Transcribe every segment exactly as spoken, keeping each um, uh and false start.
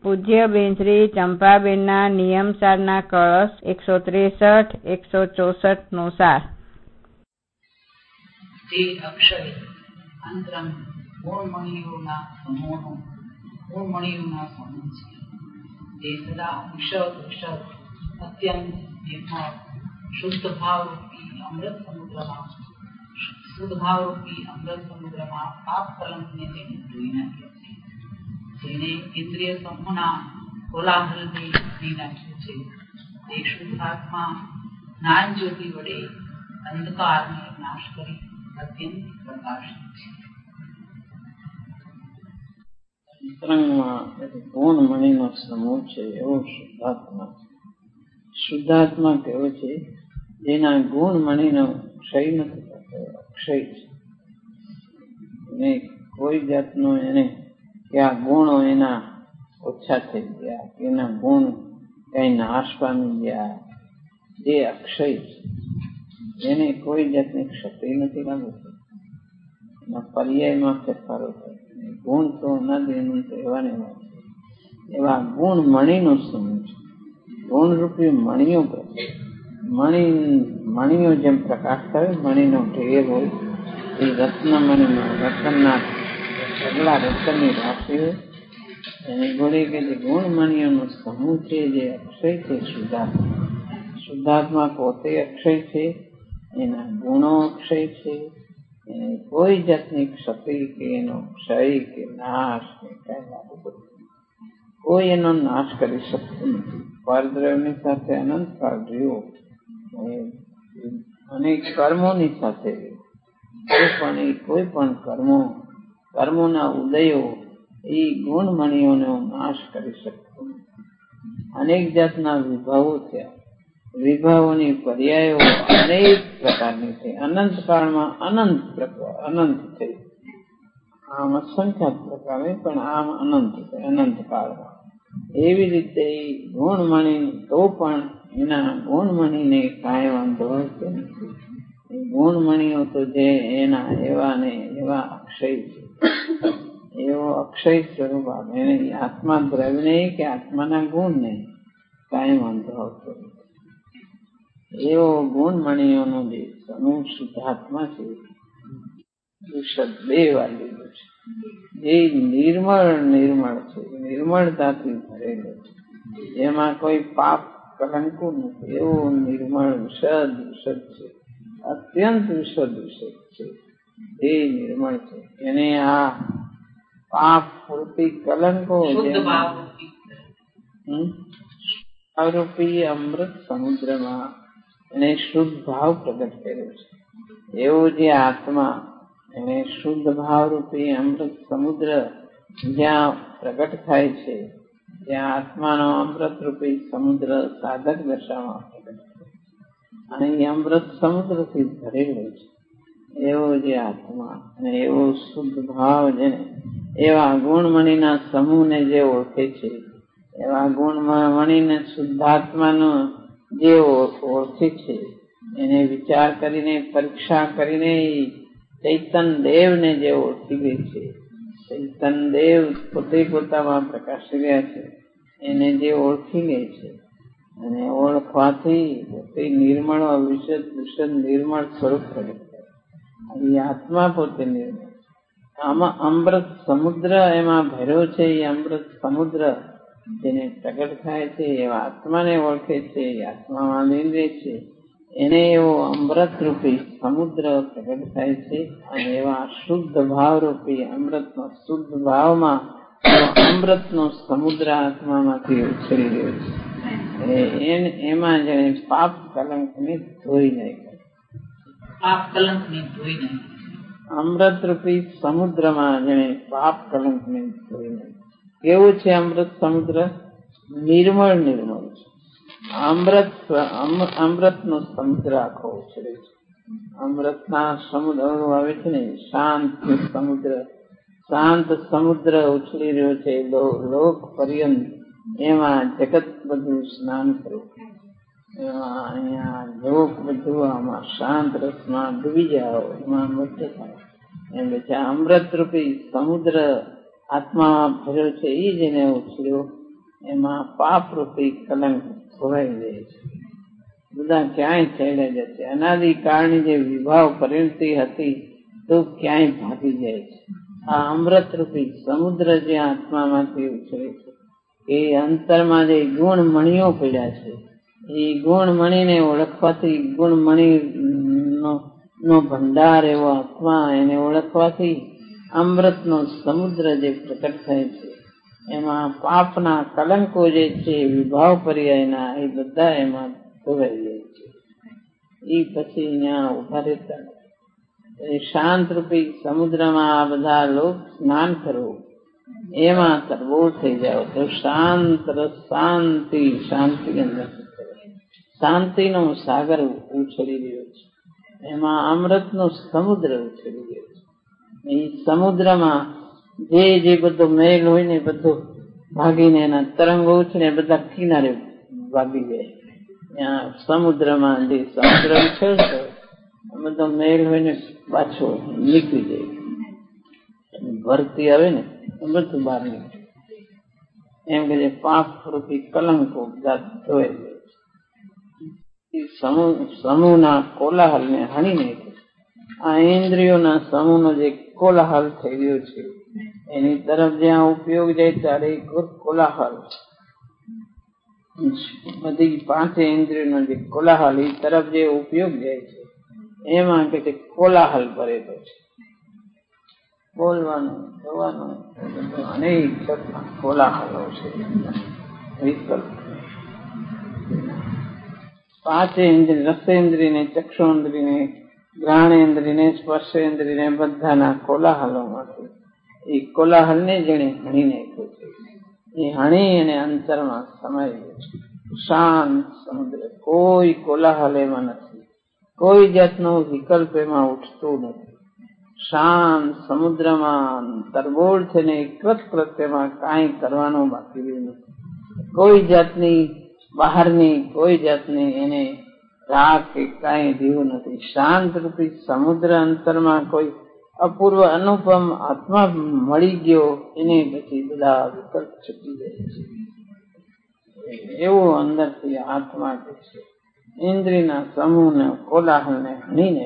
પૂજ્ય બેન શ્રી ચંપાબેનના નિયમસારના કળશ એકસો ત્રેસઠ એકસો ચોસઠ નો સાર. તે અક્ષય અંતરંગ ગુણમણીઓના સમૂહનો ગુણમણીઓના સમૂહ છે. તે સદા વિશદ વિશદ અત્યંત નિર્મળ શુદ્ધ ભાવરૂપી અમૃત સમુદ્રમાં શુદ્ધ ભાવરૂપી અમૃત સમુદ્રમાં પાપ કલંકને તેને ધોઈ નાખ્યો છે. જેને ઇન્દ્રિય સમૂહના કોલાહલને ધોઈ નાખ્યો છે. તે શુદ્ધાત્મા જ્ઞાન જ્યોતિ વડે અંધકારને નાશ કરી અત્યંત પ્રકાશિત છે. અંતરંગમાં ગુણ મણીનો સમૂહ છે એવો શુદ્ધાત્મા. શુદ્ધાત્મા કેવો છે? જેના ગુણ મણીનો ક્ષય નથી થતો, અક્ષય છે. ને કોઈ જાતનો એને કે આ ગુણો એના ઓછા થઈ ગયા, એના ગુણ કઈ નાશ પામી ગયા, જે અક્ષય છે. એને કોઈ જાતની ક્ષતિ નથી લાગતી. એના પર્યાયમાં ફેરફારો થાય. ગુણ તો નથી એવાને એવા ગુણ મણીનો સમૂહ છે. ગુણરૂપી મણીઓ મણી મણીઓ જેમ પ્રકાશ કરે, મણીનો ઢેર હોય એ રત્ન મણીમાં રતનના સગલા રતનની રાશિ હોય એની જોડે કે જે ગુણ મણીઓનો સમૂહ છે, જે અક્ષય છે શુદ્ધાત્મા. શુદ્ધાત્મા પોતે અક્ષય છે, એના ગુણો અક્ષય છે. એને કોઈ જાતની ક્ષતિ કે એનો ક્ષય કે નાશ કે કઈ લાગતું કોઈ એનો નાશ કરી શકતું નથી. પરદ્રવ્યની સાથે અનંત કાળ રહ્યો, અનેક કર્મોની સાથે કોઈ પણ એ કોઈ પણ કર્મો કર્મોના ઉદયો એ ગુણમણીઓનો નાશ કરી શકતો નથી. અનેક જાતના વિભાવો થયા. વિભાવોની પર્યાયો અનેક પ્રકારની છે. અનંત કાળમાં અનંત પ્રકાર અનંત થઈ. આમ અસંખ્યાત પ્રકારે પણ આમ અનંત છે અનંત કાળમાં. એવી રીતે ગુણમણી તો પણ એના ગુણમણીને કાંઈ વાંધો હોય નથી. ગુણમણીઓ તો જે એના એવા ને એવા અક્ષય છે, એવો અક્ષય સ્વરૂપ એને આત્મા દ્રવ્યને કે આત્માના ગુણને કાંઈ વાંધો આવતો નથી. એવો ગુણમણીઓનો જે સમૂહ શુદ્ધાત્મા છે, વિશદ બે વાર લીધો છે. એ નિર્મળ નિર્મળ છે, નિર્મળતાથી ભરેલો છે. એમાં કોઈ પાપ કલંકો નથી. એવું નિર્મળ વિશદ વિશદ છે, અત્યંત વિશદ વિશદ છે. એ નિર્મળ છે. એને આ પાપ રૂપી કલંકો રૂપી અમૃત સમુદ્રમાં એને શુદ્ધ ભાવ પ્રગટ કર્યો છે. એવો જે આત્મા એને શુદ્ધ ભાવ રૂપી અમૃત સમુદ્ર જ્યાં પ્રગટ થાય છે, ત્યાં આત્માનો અમૃત રૂપી સમુદ્ર સાધક દશામાં પ્રગટ થાય અને એ અમૃત સમુદ્રથી ભરેલો છે. એવો જે આત્મા અને એવો શુદ્ધ ભાવ જેને એવા ગુણમણીના સમૂહને જે ઓળખે છે, એવા ગુણમણીને શુદ્ધાત્માનો જે ઓળખે છે, એને વિચાર કરીને પરીક્ષા કરીને ચૈતન દેવને જે ઓળખી લે છે, ચૈતન દેવ પોતે પોતામાં પ્રકાશી રહ્યા છે, એને જે ઓળખી લે છે અને ઓળખવાથી પોતે નિર્મળ વિશદ વિશદ નિર્મળ સ્વરૂપ પ્રગટ થાય. એ આત્મા પોતે નિર્મળ. આમાં અમૃત સમુદ્ર એમાં ભર્યો છે. એ અમૃત સમુદ્ર જેને પ્રગટ થાય છે એવા આત્માને ઓળખે છે, એ આત્મામાં લીન રહે છે. એને એવો અમૃત રૂપી સમુદ્ર પ્રગટ થાય છે અને એવા શુદ્ધ ભાવ રૂપી અમૃતનો શુદ્ધ ભાવમાં અમૃતનો સમુદ્ર આત્મામાંથી ઉછળી રહ્યો છે. એમાં જેને પાપ કલંકને ધોઈ નાખ્યો. પાપ કલંકને ધોઈ નાખ્યો. અમૃત રૂપી સમુદ્રમાં જેને પાપ કલંકને ધોઈ નાખ્યો. કેવું છે અમૃત સમુદ્ર? નિર્મળ નિર્મળ છે. અમૃત અમૃતનો સમુદ્ર આખો ઉછળે છે. અમૃતના સમુદ્ર આવે છે ને, શાંત સમુદ્ર, શાંત સમુદ્ર ઉછળી રહ્યો છે લોક પર્યંત. એમાં જગત બધું સ્નાન કરવું. એમાં અહીંયા લોક બધું આમાં શાંત રસમાં ડૂબી જાઓ, એમાં મુક્ત થાય. એમ કે અમૃત રૂપી સમુદ્ર આત્મામાં ભર્યો છે. એ જેને ઉછળ્યો એમાં પાપરૂપી કલંક ધોવાઈ જાય છે. બધા ક્યાંય છેડે જશે. અનાદિકાળની જે વિભાવ પરિણતિ હતી તો ક્યાંય ભાગી જાય છે. આ અમૃતરૂપી સમુદ્ર જે આત્મામાંથી ઉછળે છે એ અંતરમાં જે ગુણ મણીઓ પડ્યા છે એ ગુણ મણીને ઓળખવાથી, ગુણ મણી નો ભંડાર એવો આત્મા એને ઓળખવાથી અમૃતનો સમુદ્ર જે પ્રકટ થાય છે એમાં પાપના કલંકો જે છે વિભાવ પર્યાયના એ બધા એમાં ધોવાઈ જાય છે. એ પછી અહીંયા ઉભા રહેતા નથી. શાંત રૂપી સમુદ્રમાં આ બધા લોક સ્નાન કરવું, એમાં તરબોળ થઈ જાવ તો શાંત રસ, શાંતિ શાંતિ અંદર શાંતિનો સાગર ઉછળી રહ્યો છે. એમાં અમૃતનો સમુદ્ર ઉછળી રહ્યો છે. એ સમુદ્રમાં જે જે બધો મેલ હોય ને બધું ભાગીને એના તરંગો ઉછળે બધા કિનારે ભાગી જાય. ત્યાં સમુદ્રમાં જે સમુદ્ર ઉછળતો બધો મેલ હોય ને પાછો નીકળી જાય. ભરતી આવે ને બધું બહાર નીકળે. એમ કે જે પાપ રૂપી કલંકો બધા ધોઈ જાય. સમૂહના કોલાહલ ને હણી નાખે. આ ઇન્દ્રિયોના સમૂહનો જે કોલાહલ થઈ ગયો છે એની તરફ જ્યાં ઉપયોગ જાય ત્યારે કોલાહલ, બધી પાંચે ઇન્દ્રિયોનો જે કોલાહલ એ તરફ જે ઉપયોગ જાય છે એમાં કે છે કોલાહલ ભરેલો છે. બોલવાનું, જોવાનું અનેક કોલાહલો છે. વિકલ્પ પાંચે ઇન્દ્રિય, રસેન્દ્રિયને, ચક્ષુન્દ્રિયને, ઘ્રાણેન્દ્રિયને, સ્પર્શેન્દ્રિયને બધાના કોલાહલોમાંથી એ કોલાહલ ને જેને હણી નાખ્યો છે એ હણી અને અંતરમાં સમાઈ ગયો છે. શાંત સમુદ્ર, કોઈ કોલાહલ એમાં નથી, કોઈ જાતનો વિકલ્પ એમાં ઉઠતું નથી. શાંત સમુદ્રમાં તરબોળ થઈને એકૃત એમાં કાંઈ કરવાનું બાકી રહ્યું નથી. કોઈ જાતની બહારની કોઈ જાતની એને રાગ કે કાંઈ રહ્યું નથી. શાંત રૂપી સમુદ્ર અંતરમાં કોઈ અપૂર્વ અનુપમ આત્મા મળી ગયો એને પછી બધા વિકલ્પ છૂટી જાય છે. એવું અંદરથી આત્મા કે છે ઇન્દ્રિયના સમૂહને કોલાહલને હણીને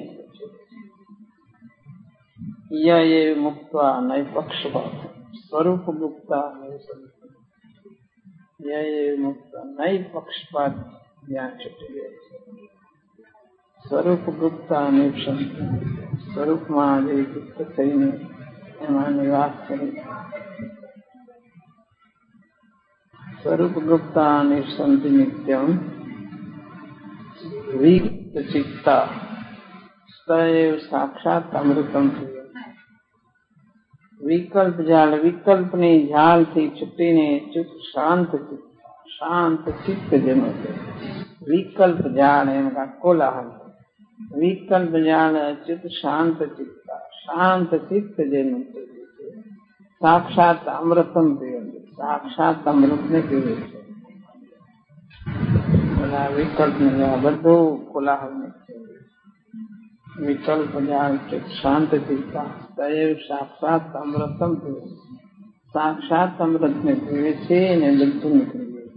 ય એ મુક્તા નય પક્ષપાત સ્વરૂપ મુક્તા નય સંત ય એ મુક્તા નય પક્ષપાત જ્યાં છૂટી જાય છે. સ્વરૂપ ગુપ્તા અને સંત સ્વરૂપમાં જે ગુપ્ત થઈને એમાં નિવાસ કરી સ્વરૂપ ગુપ્તા અને સંત નિત્યમ વિગત ચિત્તા સ્તયવ સાક્ષાત અમૃતમ. વિકલ્પ જાળ, વિકલ્પની ઝાલથી છૂટીને ચુપ શાંત ચિત્ત, શાંત ચિત્ત જેનો છે. વિકલ્પ જાળ એમ કા કોલાહલ, વિકલ્પ જાળ ચિત્ત શાંત ચિત્તા, શાંત ચિત્ત જેનું છે સાક્ષાત અમૃતમ પીવે, સાક્ષાત અમૃતને પીવે છે. બધા વિકલ્પ ને બધું કોલાહલ ને વિકલ્પ જાળ ચિત્ત શાંત ચિત્તા સૈવ સાક્ષાત અમૃતમ પીવે, સાક્ષાત અમૃત ને પીવે છે અને બધું નીકળી જાય.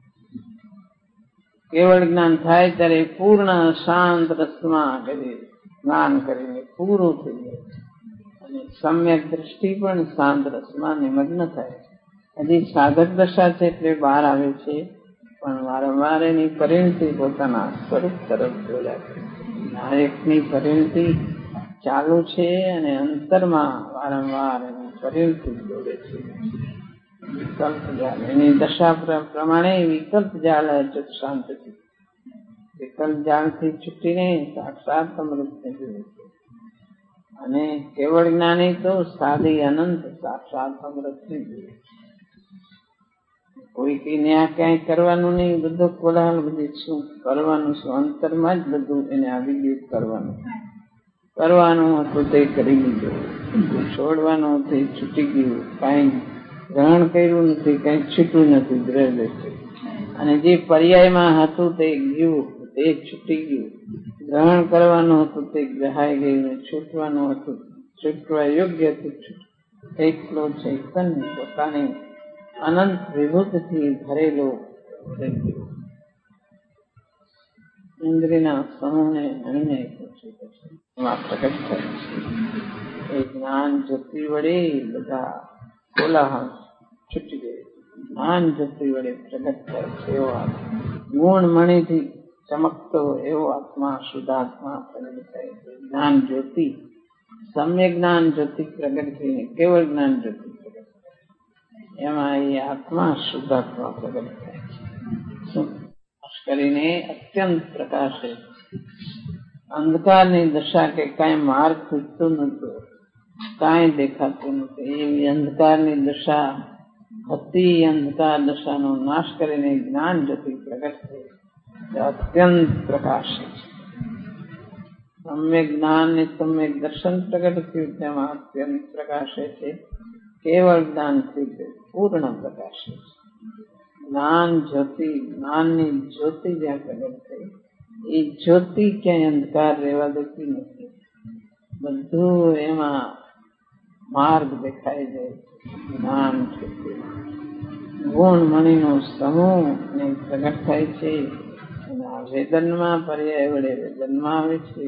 કેવળ જ્ઞાન થાય ત્યારે પૂર્ણ શાંત રસમાં સ્નાન કરીને પૂરું થઈ જાય છે અને સમ્યક દ્રષ્ટિ પણ શાંત રસમાં નિમગ્ન થાય છે. હજી સાધક દશા છે એટલે બહાર આવે છે પણ વારંવાર એની પરિણતિ પોતાના સ્વરૂપ તરફ જોડ્યા છે. નાયકની પરિણતિ ચાલુ છે અને અંતરમાં વારંવાર એની પરિણતિ જોડે છે. વિકલ્પ જાળ એની દશા પ્રમાણે વિકલ્પ જાળ ચુપ શાંત છે. વિકલ્પ જાળથી છૂટીને સાક્ષાત અમૃતને જોડે છે અને કેવળ જ્ઞાની તો સાદી અનંત સાક્ષાત અમૃતને જોડે છે. કોઈ કઈ ન્યા ક્યાંય કરવાનું નહીં, બધું કોલાહલ બધી શું કરવાનું શું અંતરમાં જ બધું એને આવી ગયું. કરવાનું કરવાનું હતું તે કરી લીધું, છોડવાનું હતું છૂટી ગયું. કાંઈ ગ્રહણ કર્યું નથી, કઈ છૂટું નથી દ્રવ્ય છે. અને જે પર્યાયમાં હતું તે ગયું, તે છૂટી ગયું. ગ્રહણ કરવાનું હતું તે ગ્રહાઈ ગયું, છૂટવાનું હતું છૂટવા યોગ્ય હતું એકલો ચૈતન્ય પોતાની અનંત વિભૂતિથી ભરેલો ઇન્દ્રિયના સમૂહને અણીને એમાં પ્રગટ થાય છે. એ જ્ઞાન જ્યોતિ વડે બધા કોલાહલ છૂટી ગયો. જ્ઞાન જ્યોતિ વડે પ્રગટ થાય છે એવો ગુણ મણીથી ચમકતો એવો આત્મા શુદ્ધાત્મા પ્રગટ થાય છે. જ્ઞાન જ્યોતિ સમ્યક જ્ઞાન જ્યોતિ પ્રગટ થઈને કેવળ જ્ઞાન જ્યોતિ પ્રગટ થાય એમાં એ આત્મા શુદ્ધાત્મા પ્રગટ થાય છે. કરીને અત્યંત પ્રકાશે અંધકારની દશા કે કાંઈ માર્ગ ખૂટતો નતો, કાંઈ દેખાતું નથી એવી અંધકારની દશા હતી. અંધકાર દશાનો નાશ કરીને જ્ઞાન જ્યોતિ પ્રગટ થઈ અત્યંત પ્રકાશે છે. સમ્યક જ્ઞાન ને સમ્યક દર્શન પ્રગટ થયું તેમાં અત્યંત પ્રકાશે છે. કેવળ જ્ઞાનથી પૂર્ણ પ્રકાશે છે. જ્ઞાન જ્યોતિ જ્ઞાનની જ્યોતિ જ્યાં પ્રગટ થઈ એ જ્યોતિ ક્યાંય અંધકાર રહેવા દેતી નથી. બધું એમાં માર્ગ દેખાઈ જાય છે. જ્ઞાન જ્યોતિ ગુણ મણીનો સમૂહ ને પ્રગટ થાય છે. એના વેદનમાં પર્યાય વડે વેદનમાં આવે છે.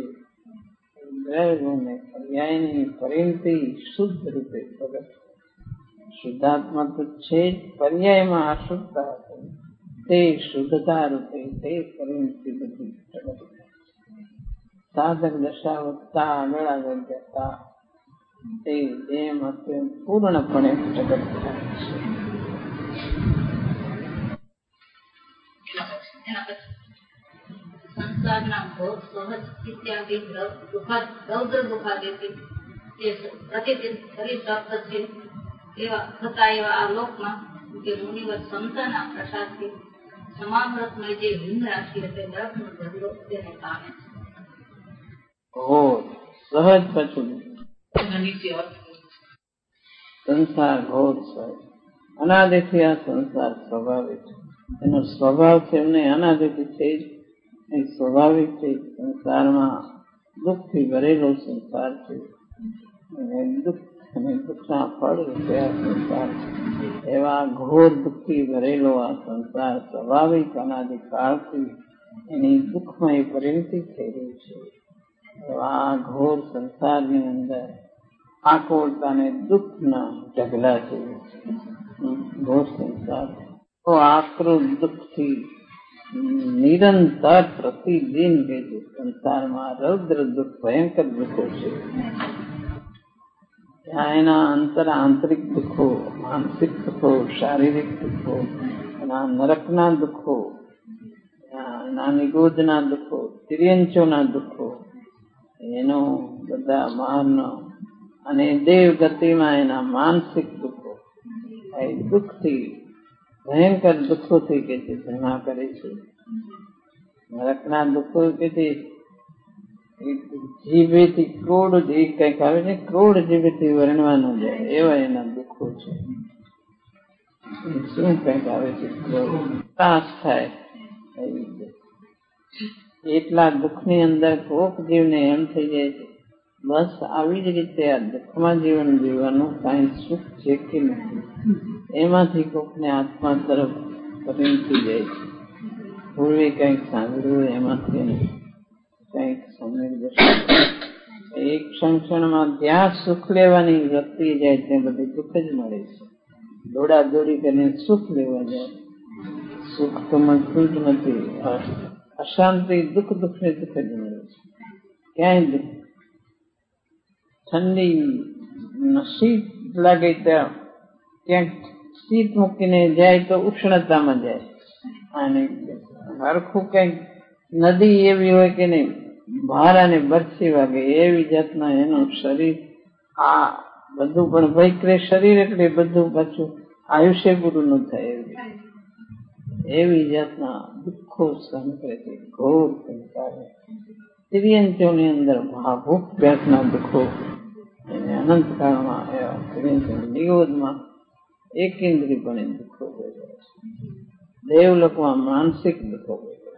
પર્યાયની પરિણતિ શુદ્ધ રૂપે પ્રગટ શુદ્ધાત્મા તો છે જ, પર્યાયમાં અશુદ્ધતા તે શુદ્ધતા રૂપે તે પરિણતિ બધી પ્રગટ થાય. સાધક દશા વધતા આગળ આગળ જતા તે જેમ અત્યંત પૂર્ણપણે પ્રગટ થાય છે. સંસારના ભોગ સહજ ઇત્યાદિ રૌદ્ર દુઃખાદેથી જે પ્રતિદિન શરીર પ્રાપ્ત છે એવા થતા એવા આ લોકમાં કે મુનિવર સમતાના પ્રસાદથી સમામૃતમય જે હિંગ રાશિ હશે બરફનો ઢગલો તેને પામે છે. સહજ પાછું સંસાર ઘોર સહજ અનાદિથી આ સંસાર સ્વાભાવિક છે. એનો સ્વભાવ છે એમને અનાદિથી છે જ સ્વાભાવિક છે. સંસારમાં દુઃખથી ભરેલો સંસાર છે અને દુઃખ અને દુઃખના ફળ રૂપે આ સંસાર છે. એવા ઘોર દુઃખથી ભરેલો આ સંસાર સ્વાભાવિક અનાદિકાળથી એની દુઃખમય પરિણતિ થઈ રહી છે. એવા ઘોર સંસારની અંદર આકોળતાને દુઃખના ઢગલા છે. ઘોર સંસાર તો આકૃત દુઃખથી નિરંતર પ્રતિદિન કે જે સંસારમાં રૌદ્ર દુઃખ ભયંકર દુઃખો છે ત્યાં એના અંતર આંતરિક દુઃખો, માનસિક દુઃખો, શારીરિક દુઃખો, એના નરકના દુઃખો, એના નિગોદના દુઃખો, તિર્યંચોના દુઃખો, એનો બધા માનનો અને દેવ ગતિમાં એના માનસિક દુઃખો એ દુઃખથી ભયંકર દુઃખોથી કે જે ભ્રમા કરે છે. નરકના દુઃખો કે જે જીભેથી ક્રોડ જે કંઈક આવે છે ક્રોડ જીભેથી વર્ણવા ન જાય એવા એના દુઃખો છે. શું કંઈક આવે છે ત્રાસ થાય એટલા દુઃખની અંદર કોક જીવને એમ થઈ જાય છે બસ આવી જ રીતે આ દુઃખમાં જીવન જીવવાનું કાંઈ સુખ છે કે નથી. એમાંથી કોકને આત્મા તરફ પરિણતી જાય છે. પૂર્વે કંઈક સાંભળ્યું એમાંથી કંઈક સમય એક ક્ષણ ક્ષણમાં જ્યાં સુખ લેવાની વ્યક્તિ જાય ત્યાં બધી દુઃખ જ મળે છે. દોડા દોડી કરીને સુખ લેવા જાય સુખ તો મળતું જ નથી. અશાંતિ દુઃખ દુઃખ ને દુઃખ જ મળે છે. ક્યાંય દુઃખ ઠંડી શીત લાગે ત્યાં ક્યાંક શીત મૂકીને જાય તો ઉષ્ણતામાં જાય. અને હરખું કંઈક નદી એવી હોય કે નહીં ભાર અને બરછી વાગે એવી જાતના એનું શરીર આ બધું પણ વૈક્રે શરીર એટલે બધું પાછું આયુષ્ય પૂરું ન થાય એવી એવી જાતના દુઃખો સહન કરે છે. ઘોર સંસાર તિર્યંચોની અંદર ભાભૂક જાતના દુઃખો એને અનંતકાળમાં એવા તિર્યંચો નિરોધમાં એકેન્દ્રીપણે દુઃખો ભોગવે છે. દેવલોકમાં માનસિક દુઃખો ભોગવે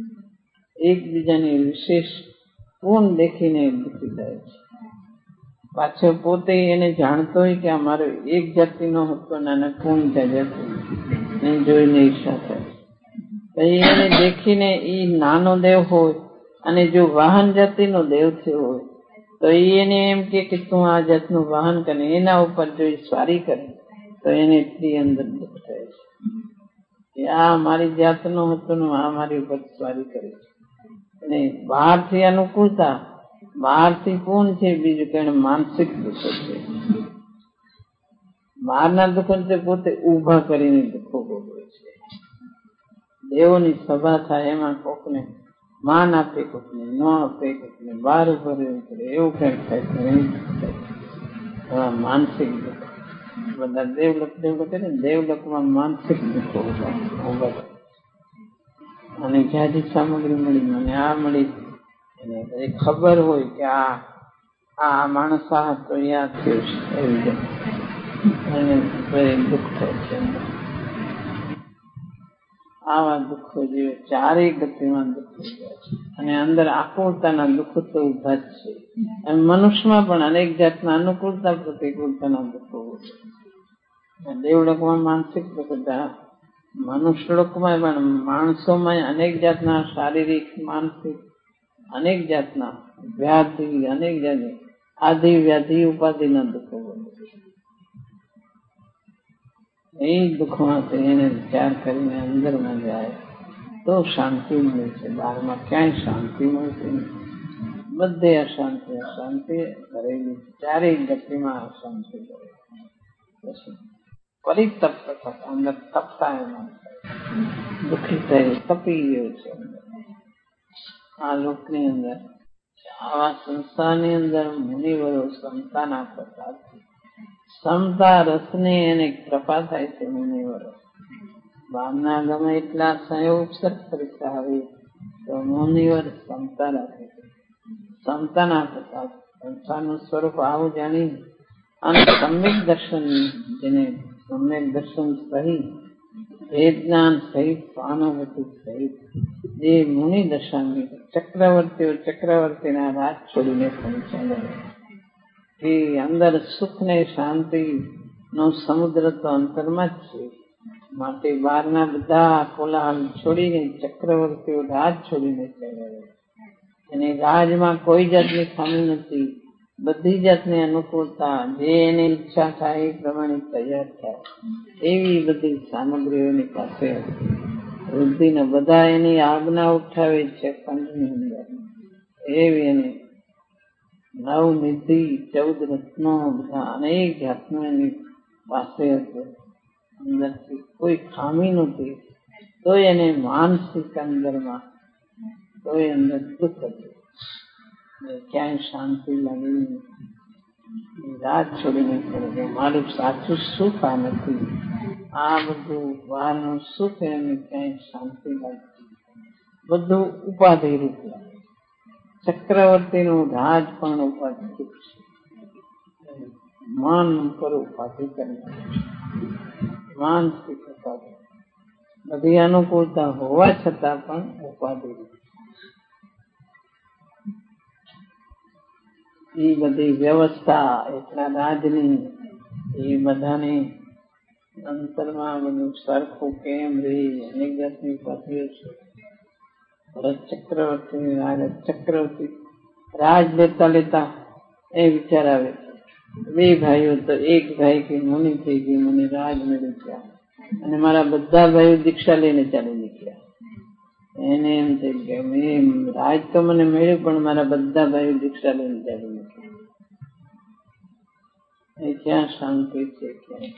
એકબીજાની વિશેષ કોણ દેખીને દુઃખી થાય છે. પાછો પોતે એને જાણતો હોય કે અમારો એક જાતિનો હતો નાના કોણ જાતિ એને જોઈને ઈચ્છા થાય. તો એને દેખીને એ નાનો દેવ હોય અને જો વાહન જાતિનો દેવ થયો હોય તો એને એમ કે તું આ જાતનું વાહન કરે, એના ઉપર જો સ્વારી કરે તો એને એટલી અંદર દુઃખ થાય છે કે આ મારી જાતનો હતો ને આ મારી ઉપર સ્વારી કરે છે. અને બહારથી અનુકૂળતા, બહારથી કોણ છે બીજું કે માનસિક દુઃખો છે. બહારના દુઃખો તે પોતે ઉભા કરીને દુઃખો ભોગવે છે. દેવોની સભા થાય એમાં કોકને માન આપે, કોકને ન આપે, કોકને બહાર ઉભા રહેવું પડે, એવું કઈક થાય. માનસિક દુઃખ બધા દેવલોક દેવલોક કરે ને, દેવલોકમાં માનસિક દુઃખો ઉભા. અને જ્યાંથી સામગ્રી મળી, મને આ મળી, એને ખબર હોય કે આ આ માણસ આ તો યાદ થયું છે એવી રીતે અને દુઃખ થાય છે. આવા દુઃખો જે ચારેય ગતિમાં દુઃખો અને અંદર આકુળતાના દુઃખો તો ઉભા જ છે. અને મનુષ્યમાં પણ અનેક જાતના અનુકૂળતા પ્રતિકૂળતાના દુઃખો છે. દેવલોકમાં માનસિક દુઃખ, મનુષ્ય લોકમાં પણ માણસોમાં અનેક જાતના શારીરિક, માનસિક અનેક જાતના વ્યાધિ, અનેક જાતની આધિ વ્યાધિ ઉપાધિના દુઃખો એ દુઃખમાંથી એને વિચાર કરીને અંદરમાં જાય તો શાંતિ મળે છે. બહારમાં ક્યાંય શાંતિ મળતી નથી. બધે અશાંતિ અશાંતિ કરેલી, ચારેય ગતિમાં અશાંતિ કરેલી. પરિતપ્ત થતા અંદર તપતા એમાં દુઃખી થઈ તપી ગયો છે અંદર. આ લોકની અંદર, આવા સંસારની અંદર મુનિવરો સમતાના પ્રતાપથી, સમતા રસને એને કૃપા થાય છે. મુનિવરો બહારના ગમે એટલા સંયોગ પરીક્ષા આવે તો મુનિવર સમતા રાખે છે. સમતાના પ્રતાપ સંસારનું સ્વરૂપ આવું જાણી અને સમ્યક દર્શન, જેને સમ્યક દર્શન સહિત વેદ જ્ઞાન સહિત સહાનુભૂતિ સહિત જે મુનિ દશાની ચક્રવર્તીઓ ચક્રવર્તીના રાજ છોડીને પહોંચ્યા એ અંદર સુખ ને શાંતિ નો સમુદ્ર તો અંતરમાં જ છે. માટે બહારના બધા કોલાહલ છોડીને ચક્રવર્તીઓ રાજ છોડીને ચાલ્યા. એની રાજમાં કોઈ જાતની ખામી નથી. બધી જાતની અનુકૂળતા, જે એની ઈચ્છા થાય એ પ્રમાણે તૈયાર થાય એવી બધી સામગ્રીઓની પાસે હતી. વૃદ્ધિને બધા એની આજ્ઞા ઉઠાવે છે પંચની અંદર. એવી એની નવ નિધિ, ચૌદ રત્નો, બધા અનેક જાતનું એની પાસે હતું. અંદરથી કોઈ ખામી નહોતી. તો એને માનસિક અંદરમાં તો અંદર દુઃખ હતું. ક્યાંય શાંતિ લાગી નહીં. રાત છોડીને પડે મારું સાચું સુખ આ નથી. આ બધું બહારનું સુખ એને ક્યાંય શાંતિ લાગતી, બધું ઉપાધિ રૂપ લાગે. ચક્રવર્તીનું રાજ પણ ઉપાધિ રૂપ છે. માન ઉપર ઉપાધિ કરી માનસિક ઉપાધિ, બધી અનુકૂળતા હોવા છતાં પણ ઉપાધિ રૂપ. એ બધી વ્યવસ્થા એટલા રાજની, એ બધાની અંતરમાં બધું સરખું કેમ રહી, અનેક જાતની ઉપાધિઓ છે. ભરત ચક્રવર્તી રાજ ચક્રવર્તી રાજ લેતા લેતા એ વિચાર આવે, બે ભાઈઓ તો એક ભાઈ કે મુનિ થઈ ગઈ, મને રાજ મળી ગયા અને મારા બધા ભાઈઓ દીક્ષા લઈને ચાલી નીકળ્યા. એને એમ થઈ કે મેં રાજ તો મને મળ્યું પણ મારા બધા ભાઈઓ દીક્ષા લઈને ચાલી નીકળ્યા. એ ક્યાં શાંતિ છે? ક્યાં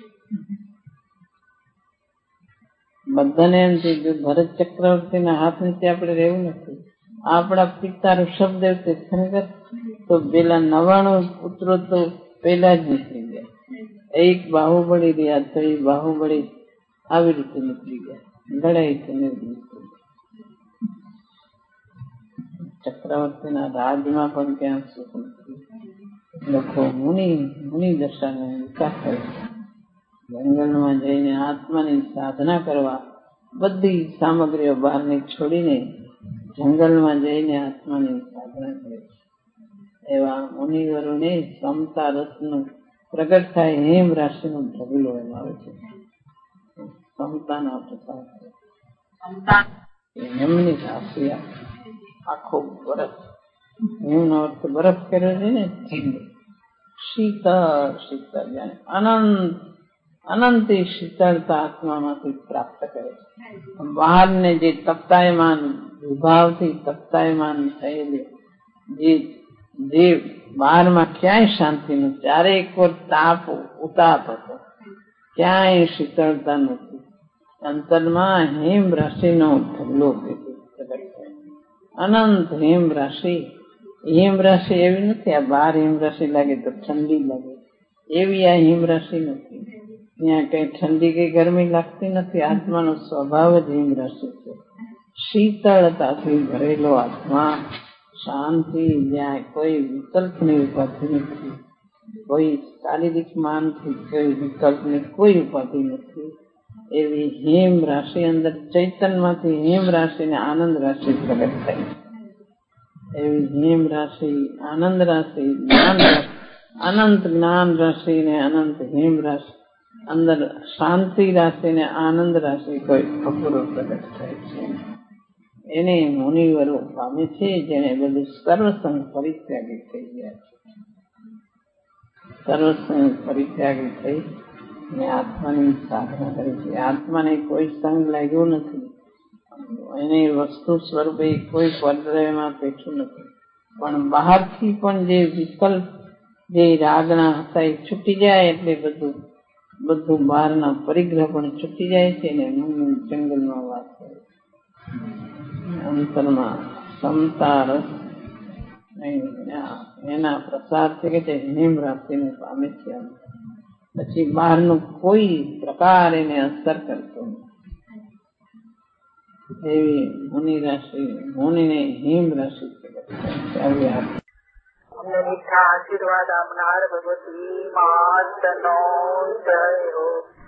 બધાને એમ થઈ ગયું ભરત ચક્રવર્તીના હાથ નીચે આપણે રહેવું નથી. આપણા પિતા ઋષભદેવ તીર્થંકર તો પેલા નવાણું પુત્રો તો પેલા જ નીકળી ગયા. એક બાહુબળી રહ્યા તો એ બાહુબળી આવી રીતે નીકળી ગયા, લડાઈ નીકળી ગયા. ચક્રવર્તીના રાજમાં પણ ક્યાં સુખ નથી. લોકો મુનિ મુનિ દશાને વિકાસ કરે છે. જંગલમાં જઈને આત્માની સાધના કરવા બધી સામગ્રીઓ બહારની છોડીને જંગલમાં જઈને આત્માની સાધના કરે છે. એવા મુનિવરોને સમતા રસનું પ્રગટ થાય હેમ રાશિનો ઢગલો એમ આવે છે. સમતાના પ્રસાદ એમની રાશિ આખો બરફ, હેમનો અર્થ બરફ કર્યો છે ને, ઠંડ, શીતળ શીતળ જાણે અનંત અનંત શીતળતા આત્મામાંથી પ્રાપ્ત કરે છે. બહારને જે તપ્તાયમાન વિભાવથી તપ્તાયમાન થયેલી જે જે બહારમાં ક્યાંય શાંતિ નથી, ચારે એક વાર તાપ ઉતાપ હતો, ક્યાંય શીતળતા નથી. અંતરમાં હેમ રાશિનો ઢગલો અનંત હેમ રાશિ. હિમ રાશિ એવી નથી આ બહાર હિમ રાશિ લાગે તો ઠંડી લાગે, એવી આ હિમ રાશિ નથી. ત્યાં કઈ ઠંડી કઈ ગરમી લાગતી નથી. આત્માનો સ્વભાવ જ હિમ રાશિ છે. શીતળતાથી ભરેલો આત્મા, શાંતિ, જ્યાં કોઈ વિકલ્પની ઉપાધિ નથી, કોઈ શારીરિક માનથી કોઈ વિકલ્પની કોઈ ઉપાધિ નથી. એવી હિમ રાશિ અંદર ચૈતન્યમાંથી હિમ રાશિ ને આનંદ રાશિ પ્રગટ થઈ. એવી હિમ રાશિ, આનંદ રાશિ, જ્ઞાન રાશિ, અનંત જ્ઞાન રાશિ ને અનંત હિમ રાશિ, અંદર શાંતિ રાશિ ને આનંદ રાશિ કોઈ અપૂર્વ પ્રગટ થાય છે. એને મુનિવરો પામે છે જેને બધું સર્વસંગ પરિત્યાગી થઈ ગયા છે. સર્વસંગ પરિત્યાગી થઈ ને આત્માની સાધના કરી છે. આત્માને કોઈ સંગ લાગ્યો નથી, એને વસ્તુ સ્વરૂપે કોઈ પરદ્રવ્યમાં પેઠું નથી. પણ બહારથી પણ જે વિકલ્પ, જે રાગના હતા એ છૂટી જાય એટલે બધું બધું બહારના પરિગ્રહ પણ છૂટી જાય છે ને મન જંગલમાં વાત કરે. અંતરમાં સમતા રસ એના પ્રસાર છે કે તે હેમ રાશિને પામે છે. પછી બહારનું કોઈ પ્રકાર એને અસર કરતો નથી. એવી મુનિ રાશિ, મુનિને હિમ રાશિ અમને મીઠા આશીર્વાદ આપનાર ભગવતી માતનો જય હો.